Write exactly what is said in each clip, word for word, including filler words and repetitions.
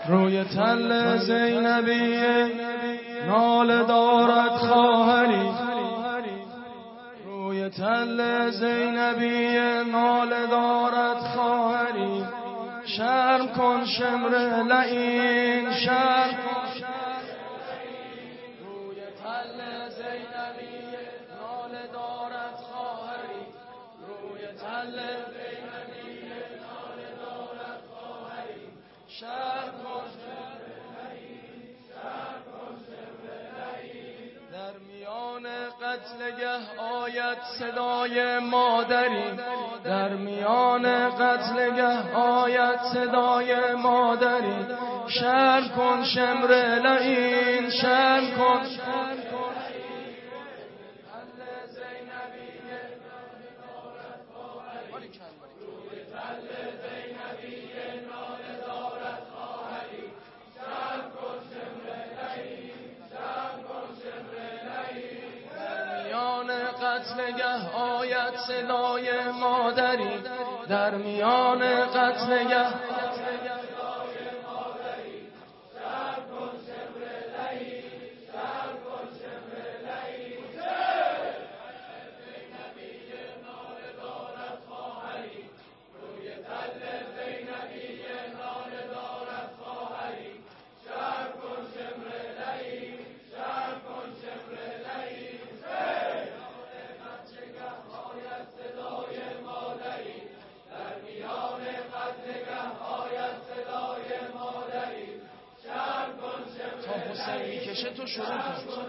روی تل زینبیه ناله دارد خواهری، روی تل زینبیه ناله دارد خواهری. شرم کن شمر لعین، شرم کن روی تل زینبیه ناله دارد خواهری، روی تل زینبیه ناله دارد خواهری. شرم کن شمر لعین، شرم کن شمر لعین. در میان قتلگه آید صدای مادری، در میان قتلگه آید صدای مادری. شرم کن شمر لعین، شرم کن قتلگه آید صدای مادری، در میان قتلگه میکشه تو شروع کن.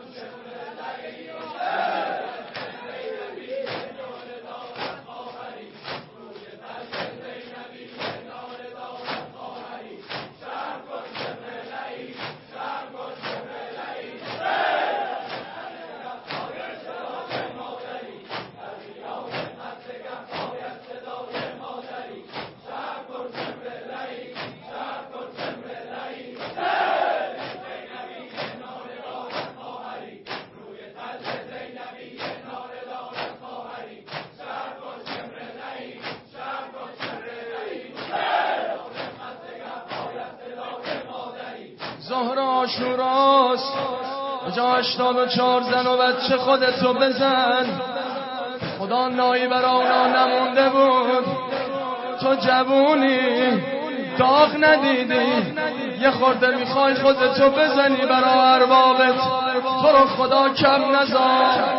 ظهر عاشوراست، جا هشتاد و چهار زن و بچه خودتو بزن. خدا نایی برا اونا نمونده بود، تو جوونی داغ ندیدی، یه خورده میخوای خودتو بزنی برا اربابت، تو رو خدا کم نذار.